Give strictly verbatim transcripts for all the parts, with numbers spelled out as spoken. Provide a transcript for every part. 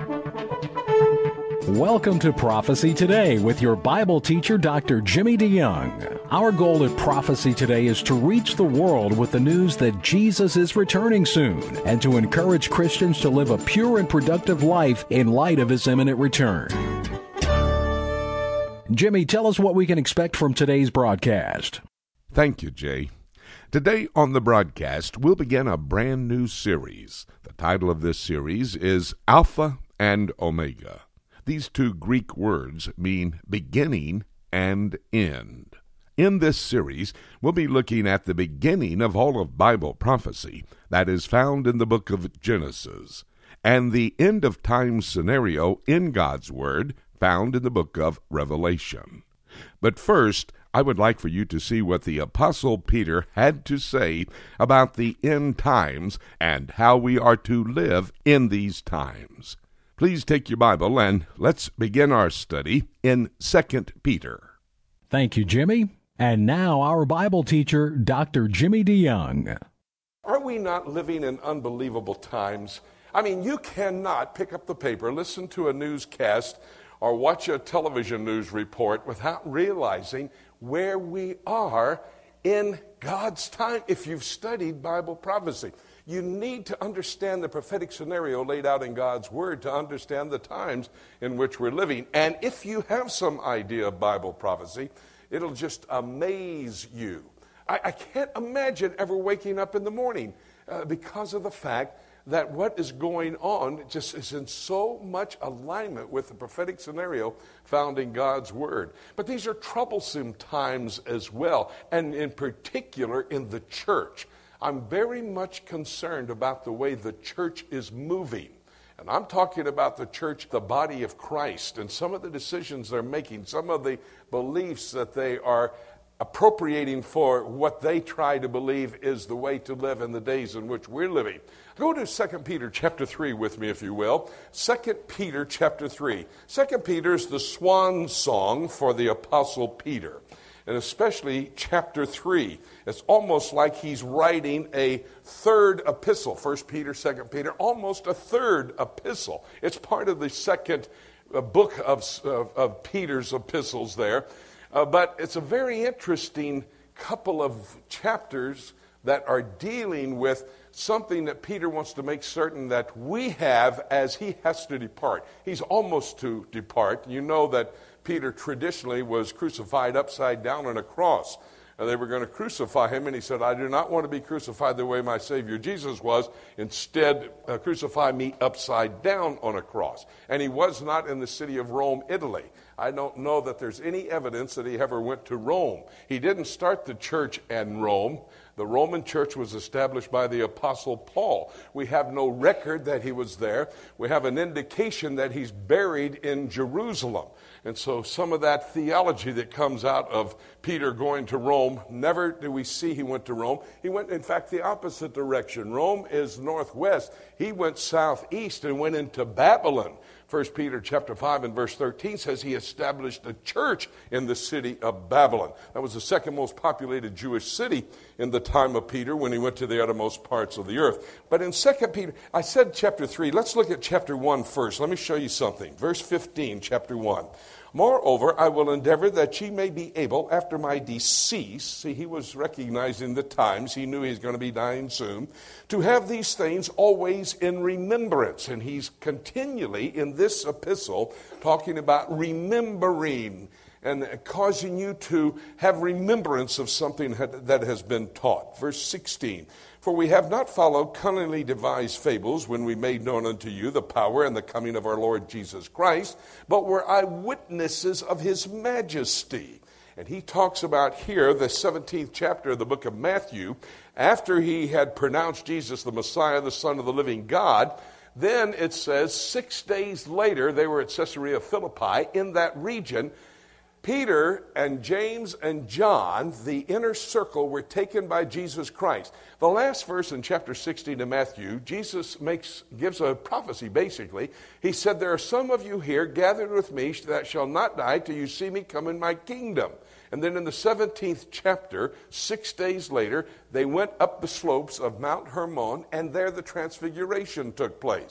Welcome to Prophecy Today with your Bible teacher, Doctor Jimmy DeYoung. Our goal at Prophecy Today is to reach the world with the news that Jesus is returning soon and to encourage Christians to live a pure and productive life in light of his imminent return. Jimmy, tell us what we can expect from today's broadcast. Thank you, Jay. Today on the broadcast, we'll begin a brand new series. The title of this series is Alpha and Omega. These two Greek words mean beginning and end. In this series, we'll be looking at the beginning of all of Bible prophecy that is found in the book of Genesis, and the end of time scenario in God's Word found in the book of Revelation. But first, I would like for you to see what the Apostle Peter had to say about the end times and how we are to live in these times. Please take your Bible and let's begin our study in Second Peter. Thank you, Jimmy. And now our Bible teacher, Doctor Jimmy DeYoung. Are we not living in unbelievable times? I mean, you cannot pick up the paper, listen to a newscast, or watch a television news report without realizing where we are in God's time if you've studied Bible prophecy. You need to understand the prophetic scenario laid out in God's Word to understand the times in which we're living. And if you have some idea of Bible prophecy, it'll just amaze you. I, I can't imagine ever waking up in the morning uh, because of the fact that what is going on just is in so much alignment with the prophetic scenario found in God's Word. But these are troublesome times as well, and in particular in the church. I'm very much concerned about the way the church is moving. And I'm talking about the church, the body of Christ, and some of the decisions they're making, some of the beliefs that they are appropriating for what they try to believe is the way to live in the days in which we're living. Go to Second Peter chapter three with me, if you will. Second Peter chapter three. Second Peter is the swan song for the Apostle Peter, and especially chapter three. It's almost like he's writing a third epistle. First Peter, Second Peter, almost a third epistle. It's part of the second uh, book of, of, of Peter's epistles there. Uh, but it's a very interesting couple of chapters that are dealing with something that Peter wants to make certain that we have as he has to depart. He's almost to depart. You know that Peter traditionally was crucified upside down on a cross. And they were going to crucify him, and he said, I do not want to be crucified the way my Savior Jesus was. Instead, uh, crucify me upside down on a cross. And he was not in the city of Rome, Italy. I don't know that there's any evidence that he ever went to Rome. He didn't start the church in Rome. The Roman church was established by the Apostle Paul. We have no record that he was there. We have an indication that he's buried in Jerusalem. And so some of that theology that comes out of Peter going to Rome, never do we see he went to Rome. He went, in fact, the opposite direction. Rome is northwest. He went southeast and went into Babylon. First Peter chapter five and verse thirteen says he established a church in the city of Babylon. That was the second most populated Jewish city in the time of Peter when he went to the uttermost parts of the earth. But in Second Peter, I said chapter three. Let's look at chapter one first. Let me show you something. Verse fifteen, chapter one. Moreover, I will endeavor that ye may be able, after my decease, see, he was recognizing the times, he knew he was going to be dying soon, to have these things always in remembrance. And he's continually, in this epistle, talking about remembering and causing you to have remembrance of something that has been taught. Verse sixteen, for we have not followed cunningly devised fables when we made known unto you the power and the coming of our Lord Jesus Christ, but were eyewitnesses of his majesty. And he talks about here, the seventeenth chapter of the book of Matthew, after he had pronounced Jesus the Messiah, the Son of the living God, then it says six days later, they were at Caesarea Philippi in that region. Peter and James and John, the inner circle, were taken by Jesus Christ. The last verse in chapter sixteen of Matthew, Jesus makes gives a prophecy, basically. He said, there are some of you here gathered with me that shall not die till you see me come in my kingdom. And then in the seventeenth chapter, six days later, they went up the slopes of Mount Hermon, and there the transfiguration took place.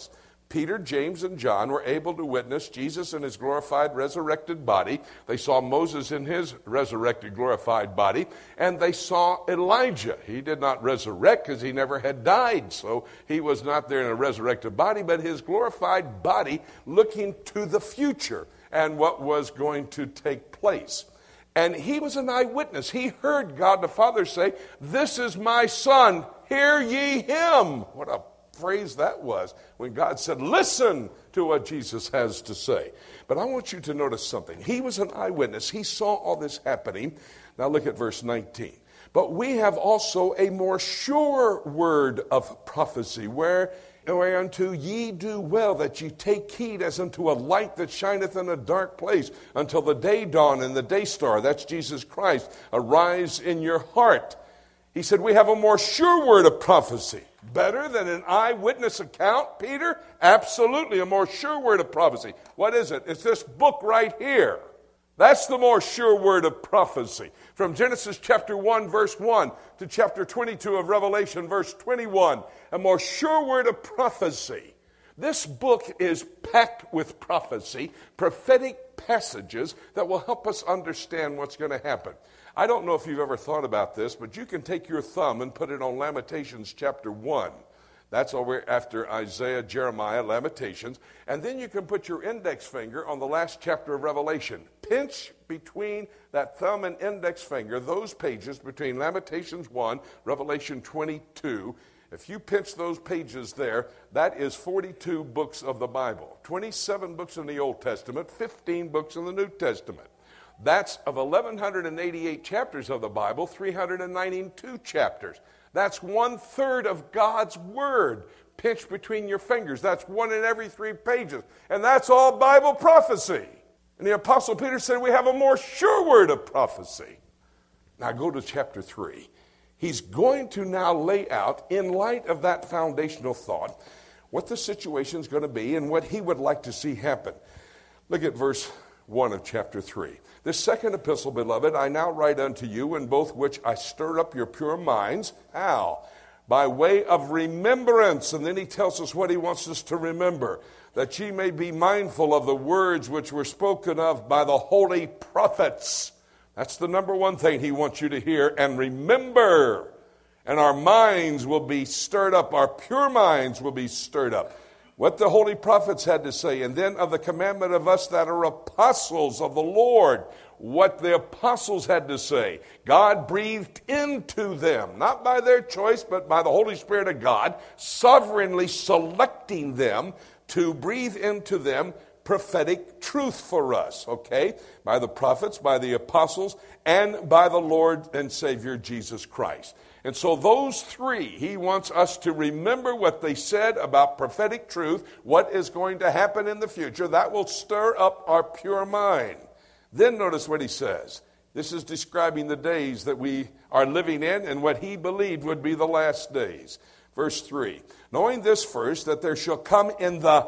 Peter, James, and John were able to witness Jesus in his glorified, resurrected body. They saw Moses in his resurrected, glorified body. And they saw Elijah. He did not resurrect because he never had died. So he was not there in a resurrected body, but his glorified body looking to the future and what was going to take place. And he was an eyewitness. He heard God the Father say, "This is my Son, hear ye him." What a phrase that was when God said, listen to what Jesus has to say. But I want you to notice something. He was an eyewitness. He saw all this happening. Now look at verse nineteen. But we have also a more sure word of prophecy, where whereunto ye do well that ye take heed as unto a light that shineth in a dark place until the day dawn and the day star, that's Jesus Christ, arise in your heart. He said we have a more sure word of prophecy. Better than an eyewitness account, Peter? Absolutely, a more sure word of prophecy. What is it? It's this book right here. That's the more sure word of prophecy. From Genesis chapter one, verse one, to chapter twenty-two of Revelation, verse twenty-one, a more sure word of prophecy. This book is packed with prophecy, prophetic passages that will help us understand what's going to happen. I don't know if you've ever thought about this, but you can take your thumb and put it on Lamentations chapter one. That's over after Isaiah, Jeremiah, Lamentations. And then you can put your index finger on the last chapter of Revelation. Pinch between that thumb and index finger, those pages between Lamentations one, Revelation twenty-two. If you pinch those pages there, that is forty-two books of the Bible. twenty-seven books in the Old Testament, fifteen books in the New Testament. That's of one thousand one hundred eighty-eight chapters of the Bible, three hundred ninety-two chapters. That's one-third of God's Word pinched between your fingers. That's one in every three pages. And that's all Bible prophecy. And the Apostle Peter said we have a more sure word of prophecy. Now go to chapter three. He's going to now lay out, in light of that foundational thought, what the situation is going to be and what he would like to see happen. Look at verse one of chapter three. This second epistle, beloved, I now write unto you, in both which I stir up your pure minds. How? By way of remembrance. And then he tells us what he wants us to remember. That ye may be mindful of the words which were spoken of by the holy prophets. That's the number one thing he wants you to hear. And remember. And our minds will be stirred up. Our pure minds will be stirred up. What the holy prophets had to say, and then of the commandment of us that are apostles of the Lord, what the apostles had to say. God breathed into them, not by their choice, but by the Holy Spirit of God, sovereignly selecting them to breathe into them prophetic truth for us, okay? By the prophets, by the apostles, and by the Lord and Savior Jesus Christ. And so those three, he wants us to remember what they said about prophetic truth, what is going to happen in the future. That will stir up our pure mind. Then notice what he says. This is describing the days that we are living in and what he believed would be the last days. Verse three, knowing this first, that there shall come in the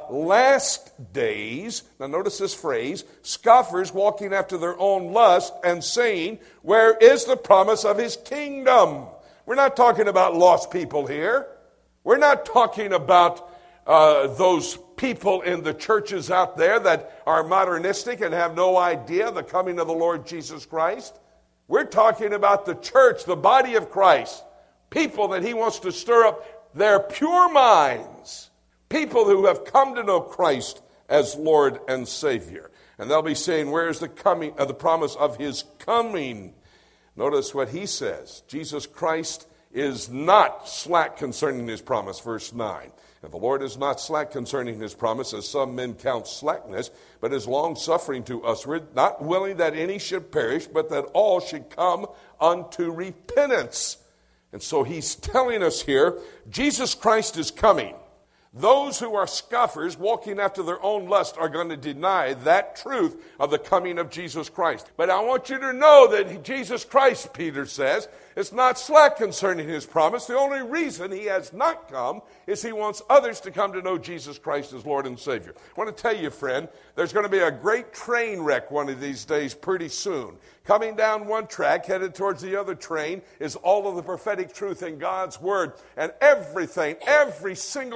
last days, now notice this phrase, scoffers walking after their own lust and saying, where is the promise of his kingdom? We're not talking about lost people here. We're not talking about uh, those people in the churches out there that are modernistic and have no idea the coming of the Lord Jesus Christ. We're talking about the church, the body of Christ, people that he wants to stir up their pure minds, people who have come to know Christ as Lord and Savior. And they'll be saying, where is the coming, uh, the promise of his coming? Notice what he says. Jesus Christ is not slack concerning his promise, verse nine. And the Lord is not slack concerning his promise, as some men count slackness, but is long-suffering to usward, not willing that any should perish, but that all should come unto repentance. And so he's telling us here, Jesus Christ is coming. Those who are scoffers walking after their own lust are going to deny that truth of the coming of Jesus Christ. But I want you to know that Jesus Christ, Peter says, is not slack concerning his promise. The only reason he has not come is he wants others to come to know Jesus Christ as Lord and Savior. I want to tell you, friend, there's going to be a great train wreck one of these days pretty soon. Coming down one track, headed towards the other train, is all of the prophetic truth in God's Word. And everything, every single thing that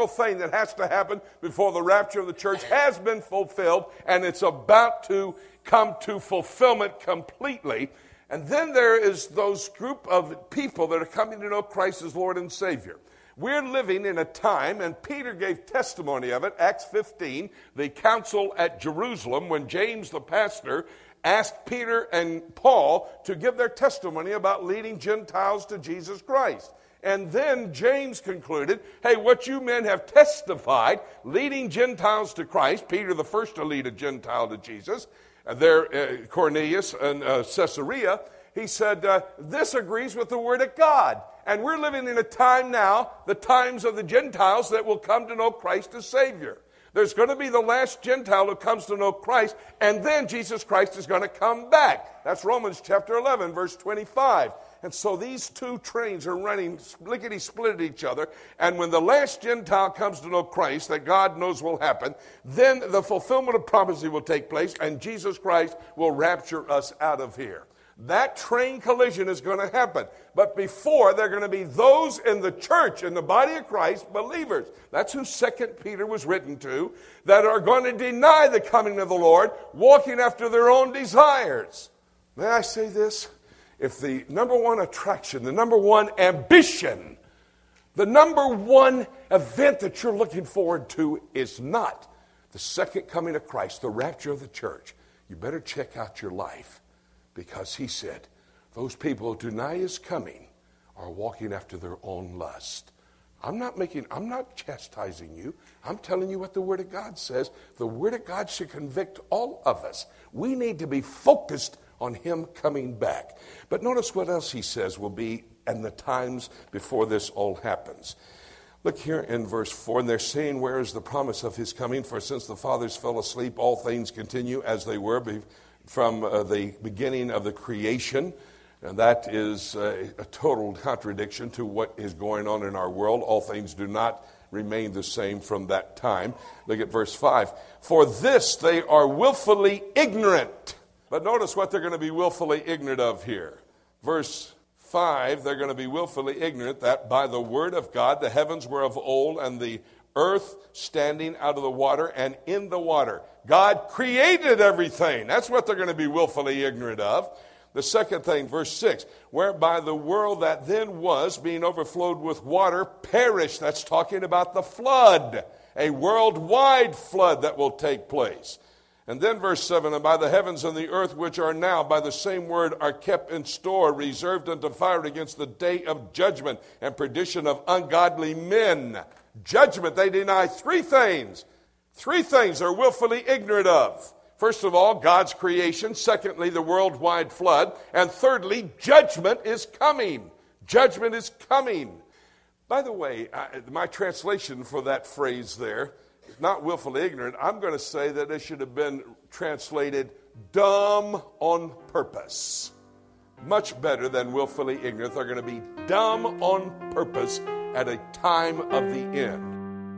that has to happen before the rapture of the church has been fulfilled, and it's about to come to fulfillment completely. And then there is those group of people that are coming to know Christ as Lord and Savior. We're living in a time, and Peter gave testimony of it, Acts fifteen, the council at Jerusalem, when James the pastor asked Peter and Paul to give their testimony about leading Gentiles to Jesus Christ. And then James concluded, hey, what you men have testified, leading Gentiles to Christ, Peter the first to lead a Gentile to Jesus, uh, there uh, Cornelius and uh, Caesarea, he said, uh, this agrees with the Word of God. And we're living in a time now, the times of the Gentiles that will come to know Christ as Savior. There's going to be the last Gentile who comes to know Christ, and then Jesus Christ is going to come back. That's Romans chapter eleven, verse twenty-five. And so these two trains are running lickety-split at each other, and when the last Gentile comes to know Christ, that God knows will happen, then the fulfillment of prophecy will take place, and Jesus Christ will rapture us out of here. That train collision is going to happen. But before, there are going to be those in the church, in the body of Christ, believers. That's who Second Peter was written to, that are going to deny the coming of the Lord, walking after their own desires. May I say this? If the number one attraction, the number one ambition, the number one event that you're looking forward to is not the second coming of Christ, the rapture of the church, you better check out your life. Because he said, those people who deny his coming are walking after their own lust. I'm not making, I'm not chastising you. I'm telling you what the Word of God says. The Word of God should convict all of us. We need to be focused on him coming back. But notice what else he says will be in the times before this all happens. Look here in verse four, and they're saying, where is the promise of his coming? For since the fathers fell asleep, all things continue as they were before. From uh, the beginning of the creation, and that is uh, a total contradiction to what is going on in our world. All things do not remain the same from that time. Look at verse five. For this they are willfully ignorant. But notice what they're going to be willfully ignorant of here. Verse five, they're going to be willfully ignorant that by the word of God the heavens were of old, and the earth standing out of the water and in the water. God created everything. That's what they're going to be willfully ignorant of. The second thing, verse six, whereby the world that then was, being overflowed with water, perished. That's talking about the flood, a worldwide flood that will take place. And then verse seven, and by the heavens and the earth which are now, by the same word, are kept in store, reserved unto fire against the day of judgment and perdition of ungodly men. Judgment, they deny three things. Three things they're willfully ignorant of. First of all, God's creation. Secondly, the worldwide flood. And thirdly, judgment is coming. Judgment is coming. By the way, I, my translation for that phrase there, not willfully ignorant, I'm going to say that it should have been translated dumb on purpose. Much better than willfully ignorant. They're going to be dumb on purpose at a time of the end.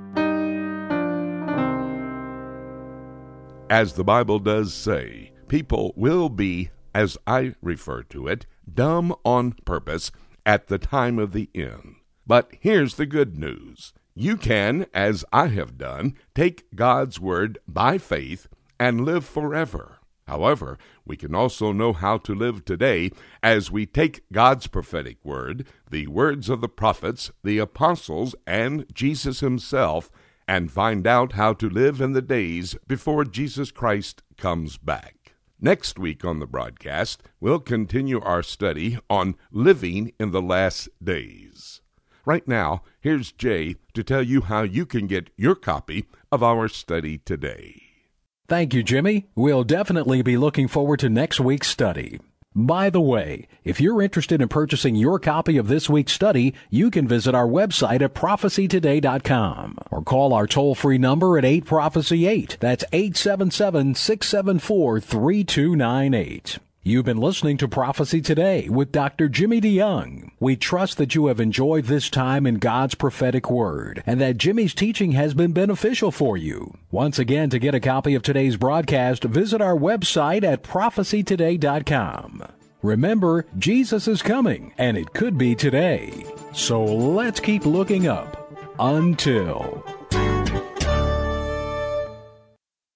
As the Bible does say, people will be, as I refer to it, dumb on purpose at the time of the end. But here's the good news. You can, as I have done, take God's word by faith and live forever. However, we can also know how to live today as we take God's prophetic word, the words of the prophets, the apostles, and Jesus himself, and find out how to live in the days before Jesus Christ comes back. Next week on the broadcast, we'll continue our study on living in the last days. Right now, here's Jay to tell you how you can get your copy of our study today. Thank you, Jimmy. We'll definitely be looking forward to next week's study. By the way, if you're interested in purchasing your copy of this week's study, you can visit our website at prophecy today dot com or call our toll-free number at eight prophecy eight. That's eight seven seven, six seven four, three two nine eight. You've been listening to Prophecy Today with Doctor Jimmy DeYoung. We trust that you have enjoyed this time in God's prophetic word and that Jimmy's teaching has been beneficial for you. Once again, to get a copy of today's broadcast, visit our website at prophecy today dot com. Remember, Jesus is coming, and it could be today. So let's keep looking up. Until...